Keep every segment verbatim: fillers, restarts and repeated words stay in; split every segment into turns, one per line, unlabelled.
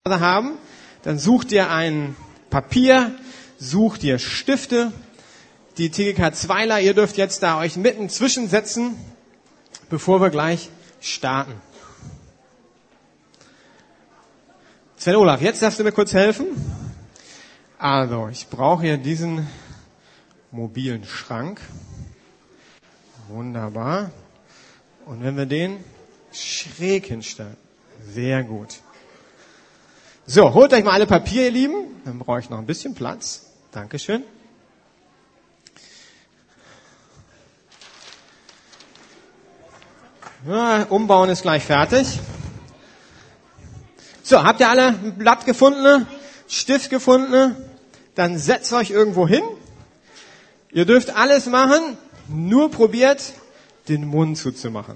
haben, dann sucht ihr ein Papier, sucht ihr Stifte. Die T G K Zweiler, ihr dürft jetzt da euch mitten zwischensetzen, bevor wir gleich starten. Sven Olaf, jetzt darfst du mir kurz helfen. Also, ich brauche hier diesen mobilen Schrank. Wunderbar. Und wenn wir den schräg hinstellen. Sehr gut. So, holt euch mal alle Papier, ihr Lieben. Dann brauche ich noch ein bisschen Platz. Dankeschön. Ja, umbauen ist gleich fertig. So, habt ihr alle ein Blatt gefunden, Stift gefunden? Dann setzt euch irgendwo hin. Ihr dürft alles machen, nur probiert, den Mund zuzumachen.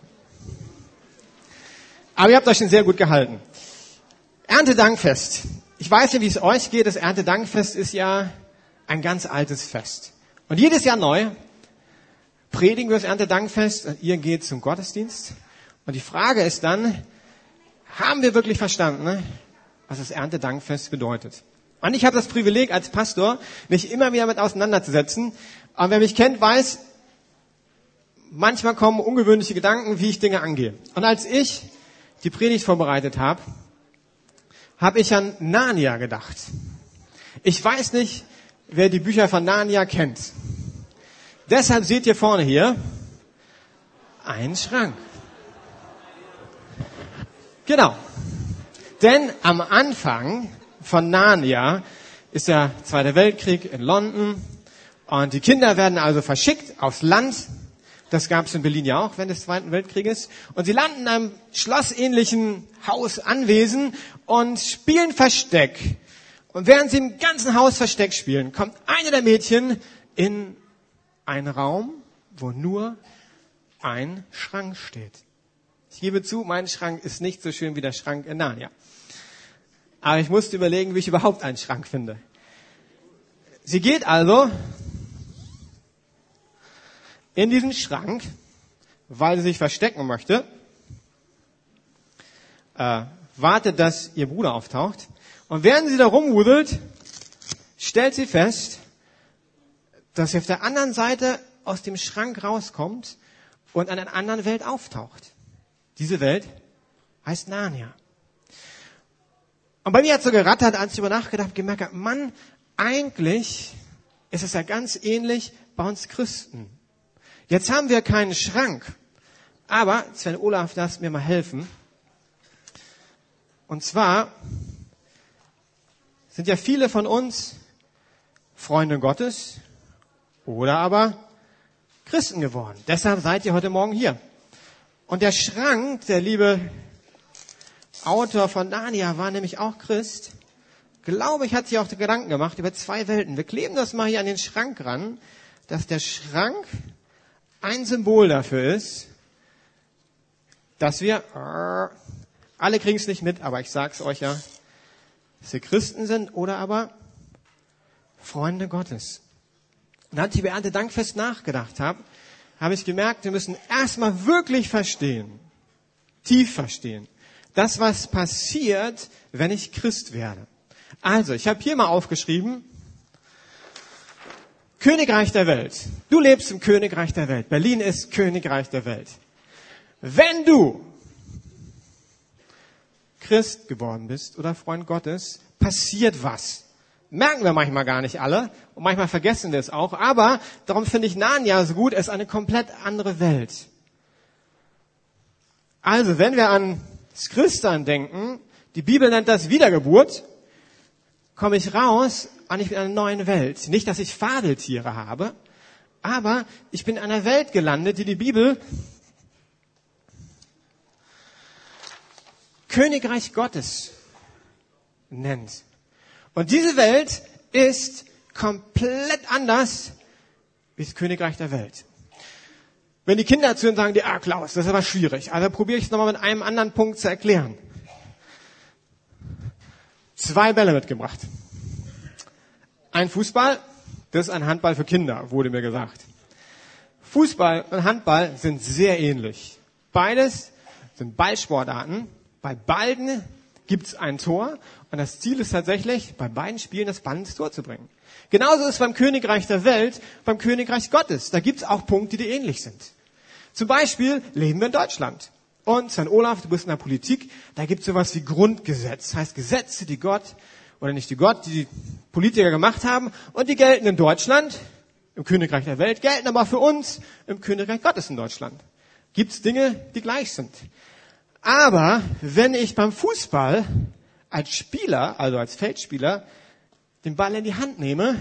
Aber ihr habt euch schon sehr gut gehalten. Erntedankfest. Ich weiß ja, wie es euch geht. Das Erntedankfest ist ja ein ganz altes Fest. Und jedes Jahr neu predigen wir das Erntedankfest und ihr geht zum Gottesdienst. Und die Frage ist dann, haben wir wirklich verstanden, was das Erntedankfest bedeutet? Und ich habe das Privileg als Pastor, mich immer wieder mit auseinanderzusetzen. Und wer mich kennt, weiß, manchmal kommen ungewöhnliche Gedanken, wie ich Dinge angehe. Und als ich die Predigt vorbereitet habe, habe ich an Narnia gedacht. Ich weiß nicht, wer die Bücher von Narnia kennt. Deshalb seht ihr vorne hier einen Schrank. Genau. Denn am Anfang von Narnia ist der Zweite Weltkrieg in London und die Kinder werden also verschickt aufs Land. Das gab es in Berlin ja auch während des Zweiten Weltkrieges. Und sie landen in einem schlossähnlichen Haus, Anwesen und spielen Versteck. Und während sie im ganzen Haus Versteck spielen, kommt eine der Mädchen in einen Raum, wo nur ein Schrank steht. Ich gebe zu, mein Schrank ist nicht so schön wie der Schrank in Narnia. Aber ich musste überlegen, wie ich überhaupt einen Schrank finde. Sie geht also in diesen Schrank, weil sie sich verstecken möchte, äh, wartet, dass ihr Bruder auftaucht. Und während sie da rumwudelt, stellt sie fest, dass sie auf der anderen Seite aus dem Schrank rauskommt und in einer anderen Welt auftaucht. Diese Welt heißt Narnia. Und bei mir hat es so gerattert, als ich über nachgedacht habe, gemerkt habe, Mann, eigentlich ist es ja ganz ähnlich bei uns Christen. Jetzt haben wir keinen Schrank. Aber, Sven Olaf, darfst mir mal helfen. Und zwar sind ja viele von uns Freunde Gottes oder aber Christen geworden. Deshalb seid ihr heute Morgen hier. Und der Schrank, der liebe Autor von Narnia war nämlich auch Christ. Glaube ich, hat sich auch Gedanken gemacht über zwei Welten. Wir kleben das mal hier an den Schrank ran, dass der Schrank ein Symbol dafür ist, dass wir, alle kriegen es nicht mit, aber ich sag's euch ja, dass wir Christen sind oder aber Freunde Gottes. Und als ich über Erntedankfest nachgedacht habe, habe ich gemerkt, wir müssen erstmal wirklich verstehen, tief verstehen, das, was passiert, wenn ich Christ werde. Also, ich habe hier mal aufgeschrieben, Königreich der Welt. Du lebst im Königreich der Welt. Berlin ist Königreich der Welt. Wenn du Christ geworden bist oder Freund Gottes, passiert was. Merken wir manchmal gar nicht alle und manchmal vergessen wir es auch. Aber darum finde ich Narnia so gut, es ist eine komplett andere Welt. Also, wenn wir an das Christsein denken, die Bibel nennt das Wiedergeburt, komme ich raus und ich bin in einer neuen Welt. Nicht, dass ich Fabeltiere habe, aber ich bin in einer Welt gelandet, die die Bibel Königreich Gottes nennt. Und diese Welt ist komplett anders wie das Königreich der Welt. Wenn die Kinder zu uns sagen, ah Klaus, das ist aber schwierig. Also probiere ich es nochmal mit einem anderen Punkt zu erklären. Zwei Bälle mitgebracht. Ein Fußball, das ist ein Handball für Kinder, wurde mir gesagt. Fußball und Handball sind sehr ähnlich. Beides sind Ballsportarten. Bei beiden gibt's ein Tor und das Ziel ist tatsächlich, bei beiden Spielen das Ball ins Tor zu bringen. Genauso ist es beim Königreich der Welt, beim Königreich Gottes. Da gibt's auch Punkte, die ähnlich sind. Zum Beispiel leben wir in Deutschland. Und Sankt Olaf, du bist in der Politik, da gibt's sowas wie Grundgesetz. Das heißt Gesetze, die Gott, oder nicht die Gott, die die Politiker gemacht haben und die gelten in Deutschland, im Königreich der Welt, gelten aber für uns im Königreich Gottes in Deutschland. Gibt's Dinge, die gleich sind. Aber wenn ich beim Fußball als Spieler, also als Feldspieler, den Ball in die Hand nehme,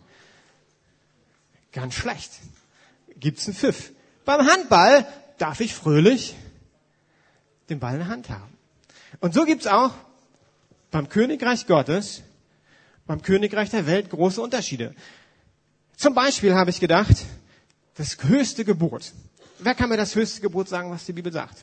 ganz schlecht. Gibt's einen Pfiff. Beim Handball darf ich fröhlich den Ball in der Hand haben. Und so gibt's auch beim Königreich Gottes, beim Königreich der Welt große Unterschiede. Zum Beispiel habe ich gedacht, das höchste Gebot. Wer kann mir das höchste Gebot sagen, was die Bibel sagt?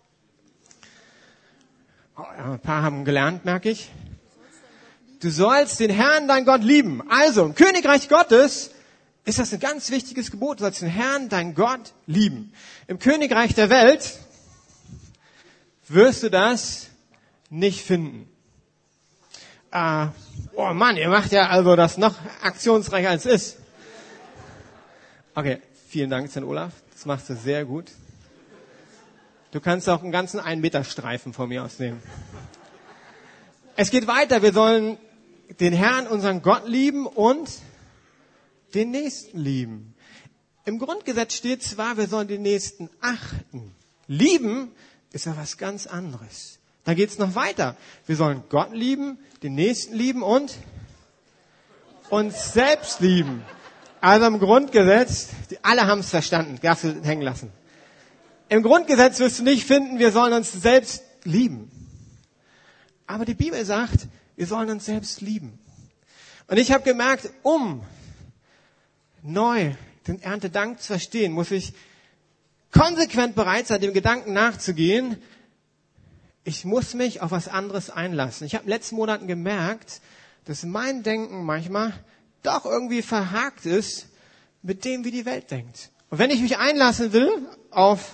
Oh, ja, ein paar haben gelernt, merke ich. Du sollst den Herrn, dein Gott, lieben. Also, im Königreich Gottes ist das ein ganz wichtiges Gebot. Du sollst den Herrn, dein Gott, lieben. Im Königreich der Welt wirst du das nicht finden. Äh, oh Mann, ihr macht ja also das noch aktionsreicher als es ist. Okay, vielen Dank, Sankt Olaf. Das machst du sehr gut. Du kannst auch einen ganzen einen Meter Streifen von mir aus nehmen. Es geht weiter. Wir sollen den Herrn, unseren Gott, lieben und den Nächsten lieben. Im Grundgesetz steht zwar, wir sollen den Nächsten achten. Lieben ist ja was ganz anderes. Da geht's noch weiter. Wir sollen Gott lieben, den Nächsten lieben und uns selbst lieben. Also im Grundgesetz, die, alle haben es verstanden, darfst du hängen lassen. Im Grundgesetz wirst du nicht finden, wir sollen uns selbst lieben. Aber die Bibel sagt, wir sollen uns selbst lieben. Und ich habe gemerkt, um neu den Erntedank zu verstehen, muss ich konsequent bereit sein, dem Gedanken nachzugehen, ich muss mich auf was anderes einlassen. Ich habe in den letzten Monaten gemerkt, dass mein Denken manchmal doch irgendwie verhakt ist mit dem, wie die Welt denkt. Und wenn ich mich einlassen will auf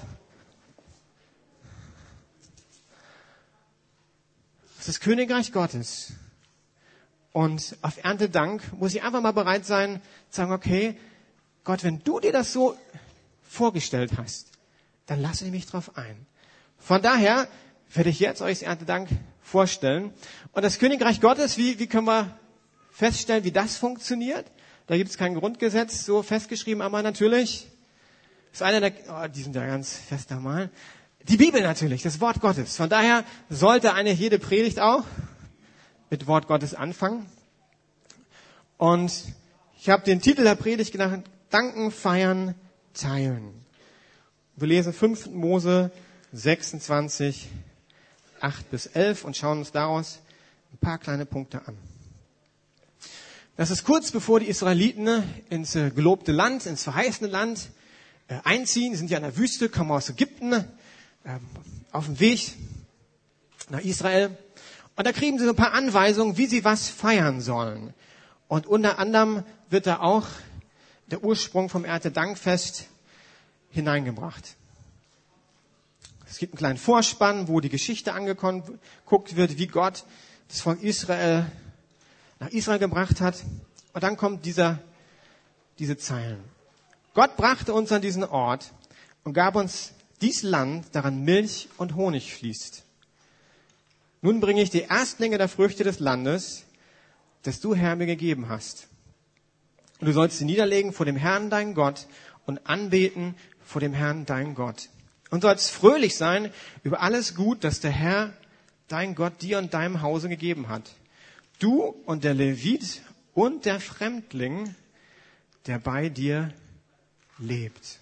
das Königreich Gottes und auf Erntedank, muss ich einfach mal bereit sein, zu sagen, okay, Gott, wenn du dir das so vorgestellt hast, dann lasse ich mich drauf ein. Von daher werde ich jetzt euch das Erntedank vorstellen. Und das Königreich Gottes, wie, wie können wir feststellen, wie das funktioniert? Da gibt es kein Grundgesetz so festgeschrieben, aber natürlich ist einer der, oh, die sind ja ganz fest nochmal, die Bibel natürlich, das Wort Gottes. Von daher sollte eine jede Predigt auch mit Wort Gottes anfangen. Und ich habe den Titel der Predigt genannt, Danken, Feiern, Teilen. Wir lesen fünften Mose sechsundzwanzig, acht bis elf und schauen uns daraus ein paar kleine Punkte an. Das ist kurz bevor die Israeliten ins gelobte Land, ins verheißene Land einziehen. Die sind ja in der Wüste, kommen aus Ägypten, auf dem Weg nach Israel. Und da kriegen sie so ein paar Anweisungen, wie sie was feiern sollen. Und unter anderem wird da auch der Ursprung vom Erntedankfest hineingebracht. Es gibt einen kleinen Vorspann, wo die Geschichte angeguckt wird, wie Gott das Volk Israel nach Israel gebracht hat. Und dann kommt dieser, diese Zeilen. Gott brachte uns an diesen Ort und gab uns dies Land, daran Milch und Honig fließt. Nun bringe ich die Erstlinge der Früchte des Landes, das du, Herr, mir gegeben hast. Und du sollst sie niederlegen vor dem Herrn, dein Gott, und anbeten vor dem Herrn, dein Gott. Und sollst fröhlich sein über alles Gut, das der Herr, dein Gott, dir und deinem Hause gegeben hat. Du und der Levit und der Fremdling, der bei dir lebt.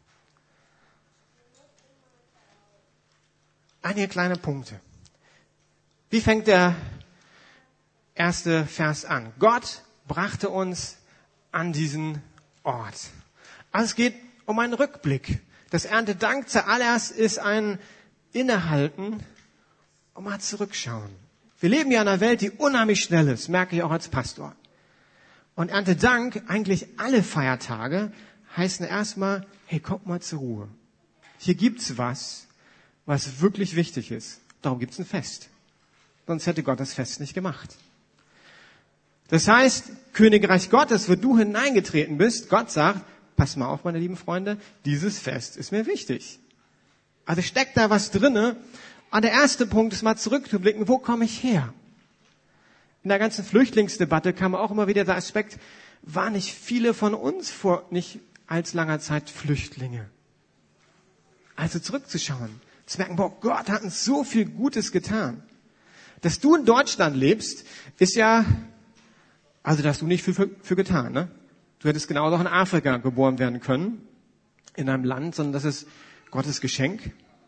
Einige kleine Punkte. Wie fängt der erste Vers an? Gott brachte uns an diesen Ort. Also es geht um einen Rückblick. Das Erntedank zuallererst ist ein Innehalten und mal zurückschauen. Wir leben ja in einer Welt, die unheimlich schnell ist, merke ich auch als Pastor. Und Erntedank, eigentlich alle Feiertage, heißen erstmal, hey, kommt mal zur Ruhe. Hier gibt's was, was wirklich wichtig ist. Darum gibt's ein Fest. sonst hätte Gott das Fest nicht gemacht. Das heißt, Königreich Gottes, wo du hineingetreten bist, Gott sagt, pass mal auf, meine lieben Freunde, dieses Fest ist mir wichtig. Also steckt da was drinne. Und der erste Punkt ist mal zurückzublicken, wo komme ich her? In der ganzen Flüchtlingsdebatte kam auch immer wieder der Aspekt, waren nicht viele von uns vor nicht allzu langer Zeit Flüchtlinge? Also zurückzuschauen, zu merken, boah, Gott hat uns so viel Gutes getan. Dass du in Deutschland lebst, ist ja, also da hast du nicht viel für, für getan, ne? Du hättest genauso auch in Afrika geboren werden können, in einem Land, sondern das ist Gottes Geschenk.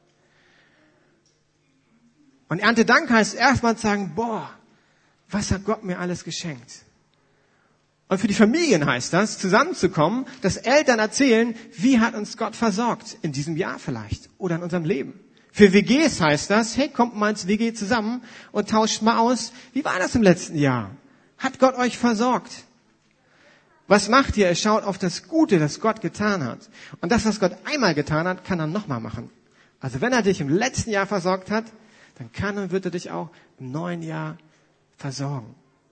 Und Erntedank heißt erstmal sagen, boah, was hat Gott mir alles geschenkt? Und für die Familien heißt das, zusammenzukommen, dass Eltern erzählen, wie hat uns Gott versorgt, in diesem Jahr vielleicht oder in unserem Leben. Für W Gs heißt das, hey, kommt mal ins W G zusammen und tauscht mal aus, wie war das im letzten Jahr? Hat Gott euch versorgt? Was macht ihr? Ihr schaut auf das Gute, das Gott getan hat. Und das, was Gott einmal getan hat, kann er nochmal machen. Also wenn er dich im letzten Jahr versorgt hat, dann kann und wird er dich auch im neuen Jahr versorgen.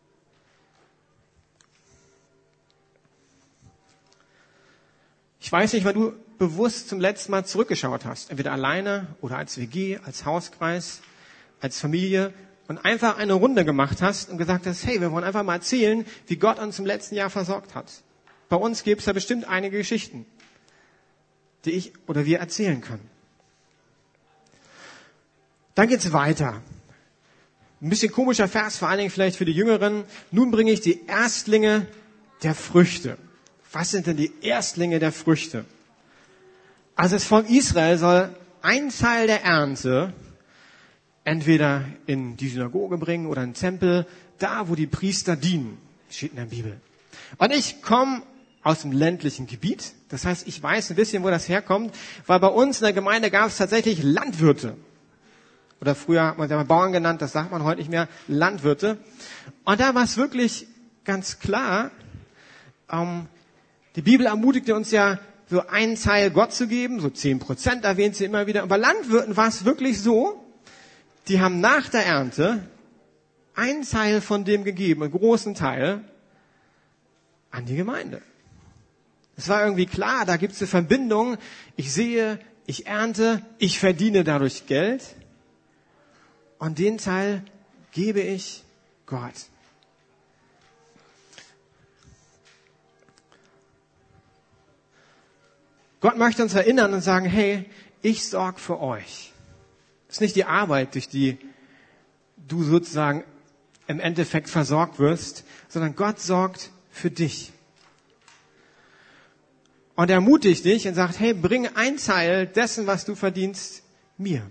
Ich weiß nicht, wann du bewusst zum letzten Mal zurückgeschaut hast. Entweder alleine oder als W G, als Hauskreis, als Familie. Und einfach eine Runde gemacht hast und gesagt hast, hey, wir wollen einfach mal erzählen, wie Gott uns im letzten Jahr versorgt hat. Bei uns gibt es da bestimmt einige Geschichten, die ich oder wir erzählen können. Dann geht's weiter. Ein bisschen komischer Vers, vor allen Dingen vielleicht für die Jüngeren. Nun bringe ich die Erstlinge der Früchte. Was sind denn die Erstlinge der Früchte? Also das Volk Israel soll ein Teil der Ernte entweder in die Synagoge bringen oder in den Tempel, da wo die Priester dienen, steht in der Bibel. Und ich komme aus dem ländlichen Gebiet, das heißt, ich weiß ein bisschen, wo das herkommt, weil bei uns in der Gemeinde gab es tatsächlich Landwirte. Oder früher hat man sie mal Bauern genannt, das sagt man heute nicht mehr, Landwirte. Und da war es wirklich ganz klar, ähm, die Bibel ermutigte uns ja, so einen Teil Gott zu geben, so zehn Prozent erwähnt sie immer wieder. Und bei Landwirten war es wirklich so, die haben nach der Ernte einen Teil von dem gegeben, einen großen Teil, an die Gemeinde. Es war irgendwie klar, da gibt es eine Verbindung. Ich sehe, ich ernte, ich verdiene dadurch Geld. Und den Teil gebe ich Gott. Gott möchte uns erinnern und sagen, hey, ich sorge für euch. Das ist nicht die Arbeit, durch die du sozusagen im Endeffekt versorgt wirst, sondern Gott sorgt für dich. Und er ermutigt dich und sagt, hey, bring ein Teil dessen, was du verdienst, mir.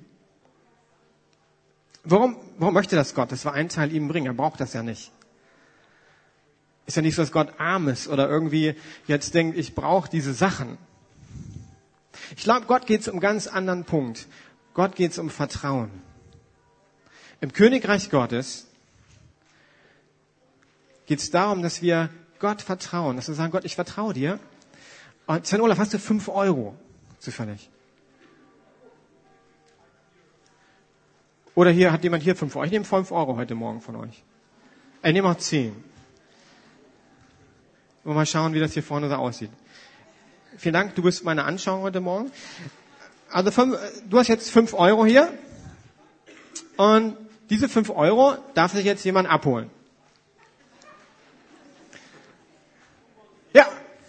Warum, warum möchte das Gott, dass wir einen Teil ihm bringen? Er braucht das ja nicht. Ist ja nicht so, dass Gott arm ist oder irgendwie jetzt denkt, ich brauche diese Sachen. Ich glaube, Gott geht es um einen ganz anderen Punkt. Gott geht es um Vertrauen. Im Königreich Gottes geht es darum, dass wir Gott vertrauen. Dass wir sagen, Gott, ich vertraue dir. Und Sven Olaf, hast du fünf Euro zufällig? Oder hier hat jemand hier fünf Euro. Ich nehme fünf Euro heute Morgen von euch. Ich nehme auch zehn. Mal schauen, wie das hier vorne so aussieht. Vielen Dank, du bist meine Anschauung heute Morgen. Also fünf, du hast jetzt fünf Euro hier. Und diese fünf Euro darf sich jetzt jemand abholen. Ja.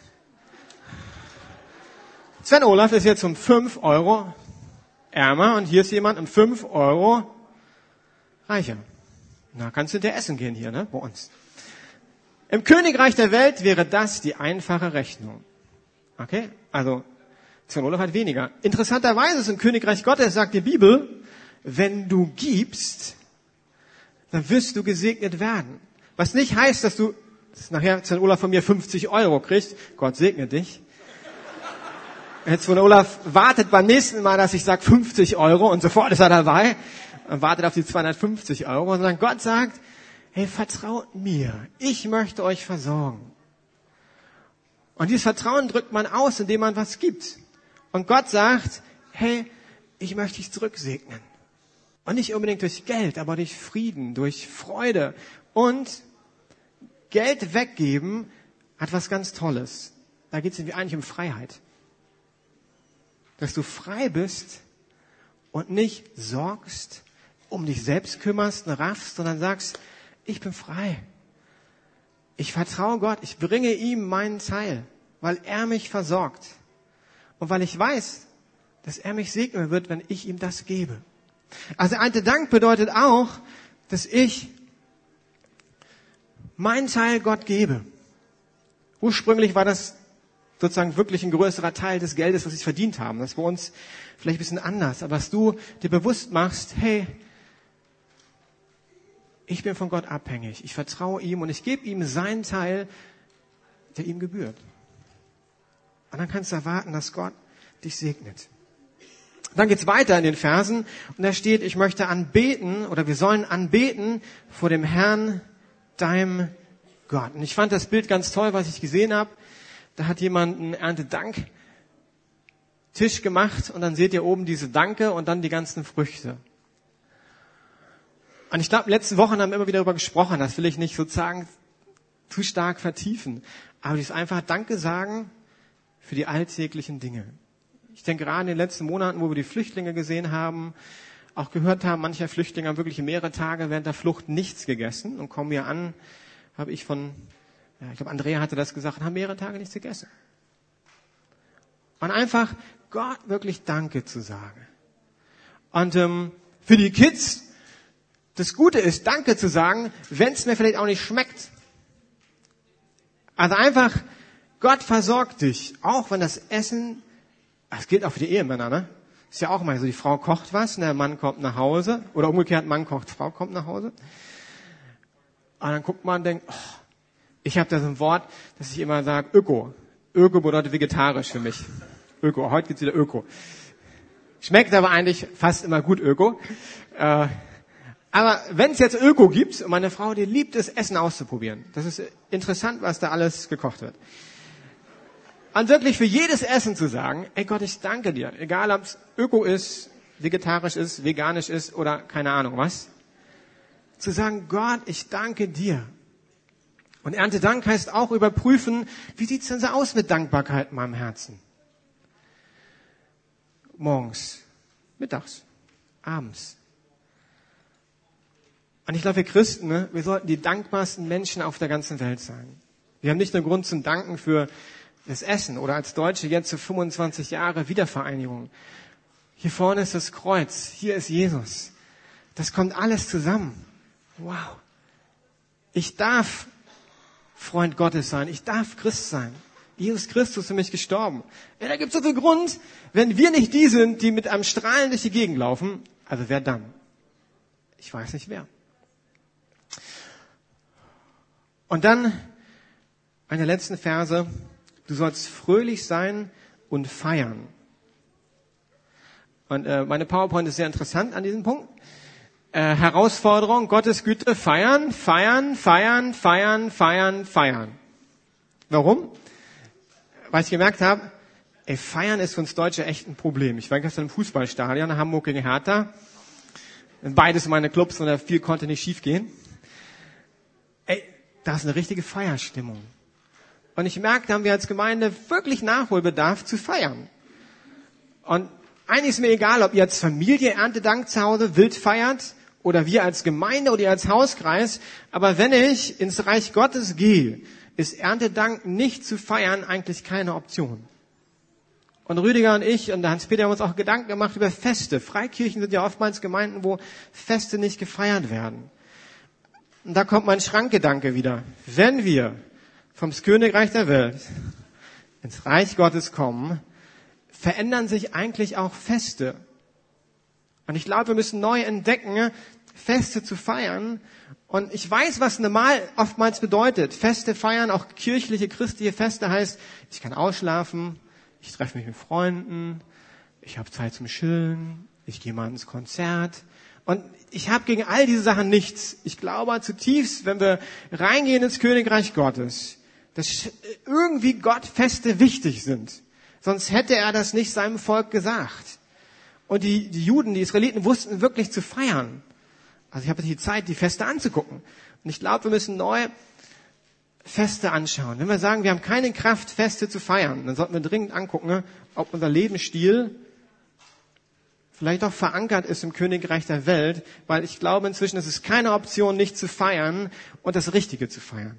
Sven Olaf ist jetzt um fünf Euro ärmer und hier ist jemand um fünf Euro reicher. Na, kannst du dir essen gehen hier, ne, bei uns. Im Königreich der Welt wäre das die einfache Rechnung. Okay? Also, Sven Olaf hat weniger. Interessanterweise ist im Königreich Gottes, sagt die Bibel, wenn du gibst, dann wirst du gesegnet werden. Was nicht heißt, dass du, dass nachher Sven Olaf von mir fünfzig Euro kriegt. Gott segne dich. Jetzt Sven Olaf wartet beim nächsten Mal, dass ich sage fünfzig Euro und sofort ist er dabei und wartet auf die zweihundertfünfzig Euro. Und dann Gott sagt, hey, vertraut mir. Ich möchte euch versorgen. Und dieses Vertrauen drückt man aus, indem man was gibt. Und Gott sagt, hey, ich möchte dich zurücksegnen. Und nicht unbedingt durch Geld, aber durch Frieden, durch Freude. Und Geld weggeben hat was ganz Tolles. Da geht es irgendwie eigentlich um Freiheit. Dass du frei bist und nicht sorgst, um dich selbst kümmerst, raffst, sondern sagst, ich bin frei. Ich vertraue Gott, ich bringe ihm meinen Teil, weil er mich versorgt. Und weil ich weiß, dass er mich segnen wird, wenn ich ihm das gebe. Also ernte Dank bedeutet auch, dass ich meinen Teil Gott gebe. Ursprünglich war das sozusagen wirklich ein größerer Teil des Geldes, was ich verdient habe. Das ist bei uns vielleicht ein bisschen anders. Aber dass du dir bewusst machst, hey, ich bin von Gott abhängig. Ich vertraue ihm und ich gebe ihm seinen Teil, der ihm gebührt. Und dann kannst du erwarten, dass Gott dich segnet. Dann geht's weiter in den Versen und da steht, ich möchte anbeten oder wir sollen anbeten vor dem Herrn, deinem Gott. Und ich fand das Bild ganz toll, was ich gesehen habe. Da hat jemand einen Erntedanktisch gemacht und dann seht ihr oben diese Danke und dann die ganzen Früchte. Und ich glaube, letzten Wochen haben wir immer wieder darüber gesprochen, das will ich nicht sozusagen zu stark vertiefen. Aber das ist einfach Danke sagen für die alltäglichen Dinge. Ich denke gerade in den letzten Monaten, wo wir die Flüchtlinge gesehen haben, auch gehört haben, manche Flüchtlinge haben wirklich mehrere Tage während der Flucht nichts gegessen und kommen hier an, habe ich von, ja, ich glaube Andrea hatte das gesagt, haben mehrere Tage nichts gegessen. Und einfach Gott wirklich Danke zu sagen. Und ähm, für die Kids, das Gute ist, Danke zu sagen, wenn es mir vielleicht auch nicht schmeckt. Also einfach, Gott versorgt dich, auch wenn das Essen, das gilt auch für die Ehemänner, ne? Ist ja auch mal so, die Frau kocht was, der Mann kommt nach Hause, oder umgekehrt, Mann kocht, Frau kommt nach Hause. Und dann guckt man und denkt, oh, ich habe da so ein Wort, das ich immer sage, Öko. Öko bedeutet vegetarisch für mich. Öko, heute gibt's wieder Öko. Schmeckt aber eigentlich fast immer gut Öko. Äh, aber wenn es jetzt Öko gibt, und meine Frau, die liebt es, Essen auszuprobieren. Das ist interessant, was da alles gekocht wird. Und wirklich für jedes Essen zu sagen, ey Gott, ich danke dir. Egal, ob es Öko ist, vegetarisch ist, veganisch ist oder keine Ahnung was. Zu sagen, Gott, ich danke dir. Und Erntedank heißt auch überprüfen, wie sieht's denn so aus mit Dankbarkeit in meinem Herzen? Morgens, mittags, abends. Und ich glaube, wir Christen, ne, wir sollten die dankbarsten Menschen auf der ganzen Welt sein. Wir haben nicht nur Grund zum Danken für das Essen oder als Deutsche jetzt zu fünfundzwanzig Jahre Wiedervereinigung. Hier vorne ist das Kreuz, hier ist Jesus. Das kommt alles zusammen. Wow. Ich darf Freund Gottes sein, ich darf Christ sein. Jesus Christus für mich gestorben. Ja, da gibt es so viel Grund, wenn wir nicht die sind, die mit einem Strahlen durch die Gegend laufen, also wer dann? Ich weiß nicht wer. Und dann eine letzten Verse. Du sollst fröhlich sein und feiern. Und äh, meine PowerPoint ist sehr interessant an diesem Punkt. Äh, Herausforderung, Gottes Güte, feiern, feiern, feiern, feiern, feiern, feiern. Warum? Weil ich gemerkt habe, ey, feiern ist für uns Deutsche echt ein Problem. Ich war gestern im Fußballstadion in Hamburg gegen Hertha. Beides meine Clubs und viel konnte nicht schief gehen. Ey, da ist eine richtige Feierstimmung. Und ich merke, da haben wir als Gemeinde wirklich Nachholbedarf zu feiern. Und eigentlich ist mir egal, ob ihr als Familie Erntedank zu Hause wild feiert oder wir als Gemeinde oder ihr als Hauskreis. Aber wenn ich ins Reich Gottes gehe, ist Erntedank nicht zu feiern eigentlich keine Option. Und Rüdiger und ich und Hans-Peter haben uns auch Gedanken gemacht über Feste. Freikirchen sind ja oftmals Gemeinden, wo Feste nicht gefeiert werden. Und da kommt mein Schrankgedanke wieder. Wenn wir vom Königreich der Welt ins Reich Gottes kommen, verändern sich eigentlich auch Feste. Und ich glaube, wir müssen neu entdecken, Feste zu feiern. Und ich weiß, was normal oftmals bedeutet. Feste feiern, auch kirchliche, christliche Feste heißt, ich kann ausschlafen, ich treffe mich mit Freunden, ich habe Zeit zum Chillen, ich gehe mal ins Konzert. Und ich habe gegen all diese Sachen nichts. Ich glaube zutiefst, wenn wir reingehen ins Königreich Gottes, dass irgendwie Gott Feste wichtig sind. Sonst hätte er das nicht seinem Volk gesagt. Und die, die Juden, die Israeliten wussten wirklich zu feiern. Also ich habe die Zeit, die Feste anzugucken. Und ich glaube, wir müssen neue Feste anschauen. Wenn wir sagen, wir haben keine Kraft, Feste zu feiern, dann sollten wir dringend angucken, ob unser Lebensstil vielleicht auch verankert ist im Königreich der Welt, weil ich glaube inzwischen, es ist keine Option, nicht zu feiern und das Richtige zu feiern.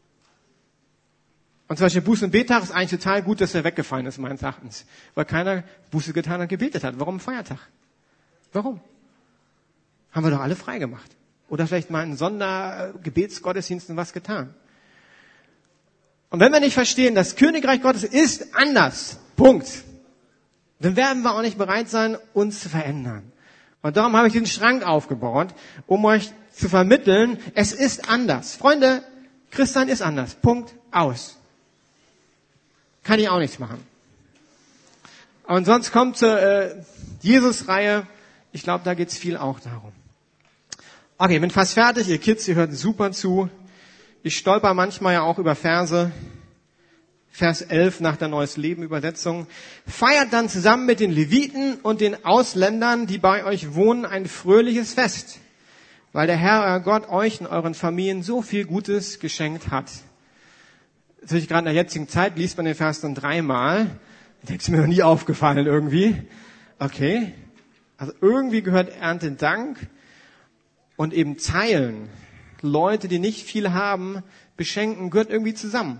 Und zum Beispiel Buße- und Bettag ist eigentlich total gut, dass er weggefallen ist, meines Erachtens. Weil keiner Buße getan und gebetet hat. Warum ein Feiertag? Warum? Haben wir doch alle frei gemacht. Oder vielleicht mal in Sondergebetsgottesdiensten was getan. Und wenn wir nicht verstehen, das Königreich Gottes ist anders, Punkt, dann werden wir auch nicht bereit sein, uns zu verändern. Und darum habe ich diesen Schrank aufgebaut, um euch zu vermitteln, es ist anders. Freunde, Christsein ist anders. Punkt, aus. Kann ich auch nichts machen. Und sonst kommt zur äh, Jesus-Reihe. Ich glaube, da geht's viel auch darum. Okay, bin fast fertig. Ihr Kids, ihr hört super zu. Ich stolper manchmal ja auch über Verse. Vers elf nach der Neues Leben Übersetzung. Feiert dann zusammen mit den Leviten und den Ausländern, die bei euch wohnen, ein fröhliches Fest, weil der Herr, euer Gott, euch und euren Familien so viel Gutes geschenkt hat. Natürlich gerade in der jetzigen Zeit liest man den Vers dann dreimal. Das ist mir noch nie aufgefallen irgendwie. Okay. Also irgendwie gehört Erntedank und eben teilen. Leute, die nicht viel haben, beschenken, gehört irgendwie zusammen.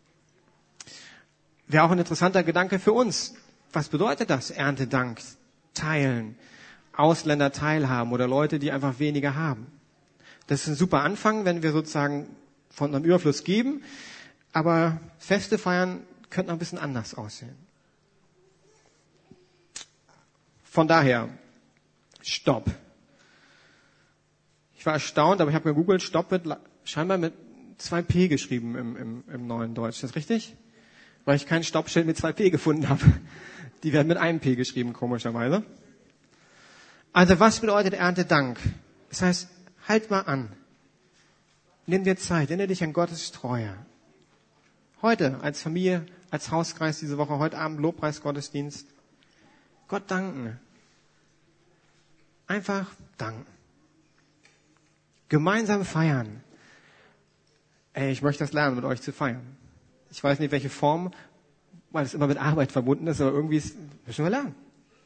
Wäre auch ein interessanter Gedanke für uns. Was bedeutet das? Erntedank, teilen, Ausländer teilhaben oder Leute, die einfach weniger haben. Das ist ein super Anfang, wenn wir sozusagen von einem Überfluss geben. Aber Feste feiern könnte noch ein bisschen anders aussehen. Von daher, Stopp. Ich war erstaunt, aber ich habe gegoogelt, Stopp wird scheinbar mit zwei P geschrieben im, im, im neuen Deutsch. Ist das richtig? Weil ich kein Stoppschild mit zwei P gefunden habe. Die werden mit einem P geschrieben, komischerweise. Also was bedeutet Erntedank? Das heißt, halt mal an. Nimm dir Zeit, erinnere dich an Gottes Treue. Heute als Familie, als Hauskreis diese Woche, heute Abend Lobpreisgottesdienst. Gott danken. Einfach danken. Gemeinsam feiern. Ey, ich möchte das lernen, mit euch zu feiern. Ich weiß nicht, welche Form, weil es immer mit Arbeit verbunden ist, aber irgendwie ist, müssen wir lernen.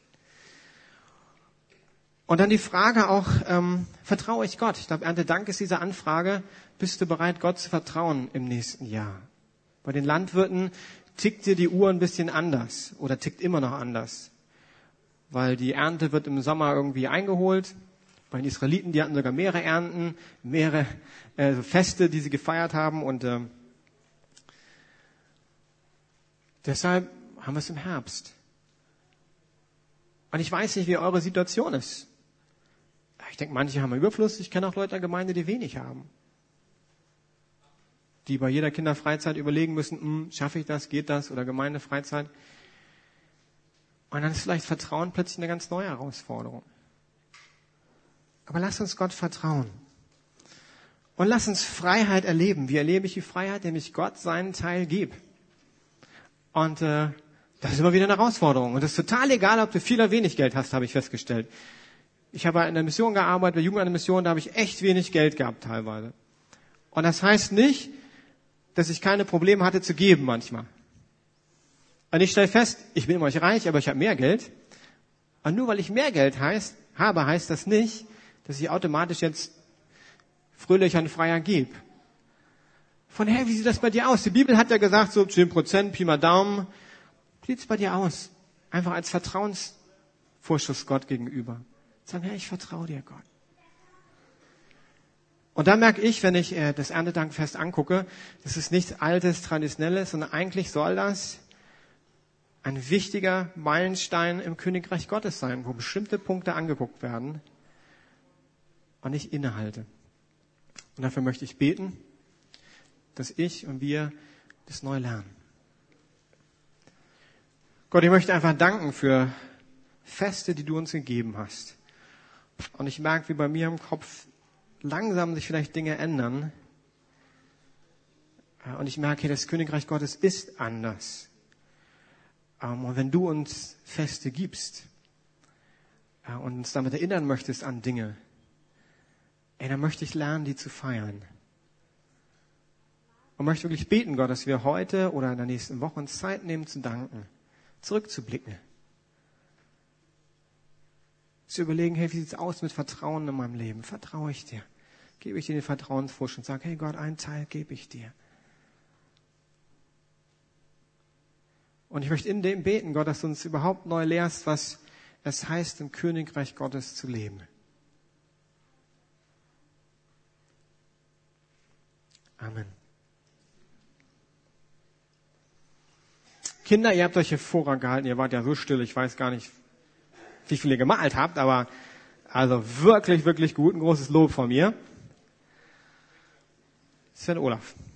Und dann die Frage auch, ähm, vertraue ich Gott? Ich glaube, Erntedank ist diese Anfrage, bist du bereit, Gott zu vertrauen im nächsten Jahr? Bei den Landwirten tickt dir die Uhr ein bisschen anders oder tickt immer noch anders. Weil die Ernte wird im Sommer irgendwie eingeholt. Bei den Israeliten, die hatten sogar mehrere Ernten, mehrere äh, Feste, die sie gefeiert haben. Und äh, deshalb haben wir es im Herbst. Und ich weiß nicht, wie eure Situation ist. Ich denke, manche haben Überfluss. Ich kenne auch Leute in der Gemeinde, die wenig haben. Die bei jeder Kinderfreizeit überlegen müssen, hm, schaffe ich das, geht das, oder Gemeindefreizeit. Und dann ist vielleicht Vertrauen plötzlich eine ganz neue Herausforderung. Aber lass uns Gott vertrauen. Und lass uns Freiheit erleben. Wie erlebe ich die Freiheit? Indem ich Gott seinen Teil gebe. Und äh, das ist immer wieder eine Herausforderung. Und es ist total egal, ob du viel oder wenig Geld hast, habe ich festgestellt. Ich habe in der Mission gearbeitet, bei Jugend an der Mission, da habe ich echt wenig Geld gehabt teilweise. Und das heißt nicht, dass ich keine Probleme hatte zu geben manchmal. Und ich stelle fest, ich bin immer nicht reich, aber ich habe mehr Geld. Und nur weil ich mehr Geld heißt, habe, heißt das nicht, dass ich automatisch jetzt fröhlicher und freier gebe. Von her, wie sieht das bei dir aus? Die Bibel hat ja gesagt, so zehn Prozent, Pi mal Daumen. Wie sieht es bei dir aus? Einfach als Vertrauensvorschuss Gott gegenüber. Sagen, ja, ich vertraue dir, Gott. Und da merke ich, wenn ich äh, das Erntedankfest angucke, das ist nichts Altes, Traditionelles, sondern eigentlich soll das ein wichtiger Meilenstein im Königreich Gottes sein, wo bestimmte Punkte angeguckt werden und ich innehalte. Und dafür möchte ich beten, dass ich und wir das neu lernen. Gott, ich möchte einfach danken für Feste, die du uns gegeben hast. Und ich merke, wie bei mir im Kopf langsam sich vielleicht Dinge ändern. Und ich merke, das Königreich Gottes ist anders. Und wenn du uns Feste gibst, äh, und uns damit erinnern möchtest an Dinge, ey, dann möchte ich lernen, die zu feiern. Und möchte wirklich beten, Gott, dass wir heute oder in der nächsten Woche uns Zeit nehmen zu danken, zurückzublicken. Zu überlegen, hey, wie sieht's aus mit Vertrauen in meinem Leben? Vertraue ich dir? Gebe ich dir den Vertrauensvorschuss und sage, hey Gott, einen Teil gebe ich dir. Und ich möchte in dem beten, Gott, dass du uns überhaupt neu lehrst, was es heißt, im Königreich Gottes zu leben. Amen. Kinder, ihr habt euch hervorragend gehalten. Ihr wart ja so still, ich weiß gar nicht, wie viel ihr gemalt habt, aber also wirklich, wirklich gut. Ein großes Lob von mir. Sven Olaf.